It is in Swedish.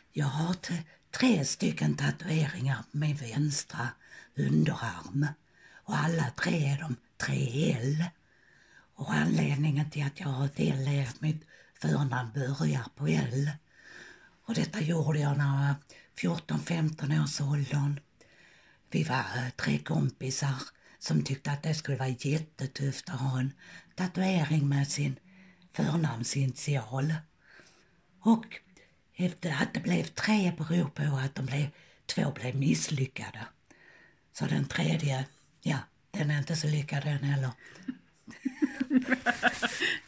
Jag har 3 stycken tatueringar på min vänstra underarm. Och alla 3 är de 3L. Och anledningen till att jag har ett L är att mitt förnamn börjar på L. Och detta gjorde jag när jag var 14-15 års åldern. Vi var 3 kompisar som tyckte att det skulle vara jättetufft att ha en tatuering med sin förnamnsinitial. Och efter att det blev 3 beror på att 2 blev misslyckade. Så den 3:e, ja, den är inte så lyckad än heller.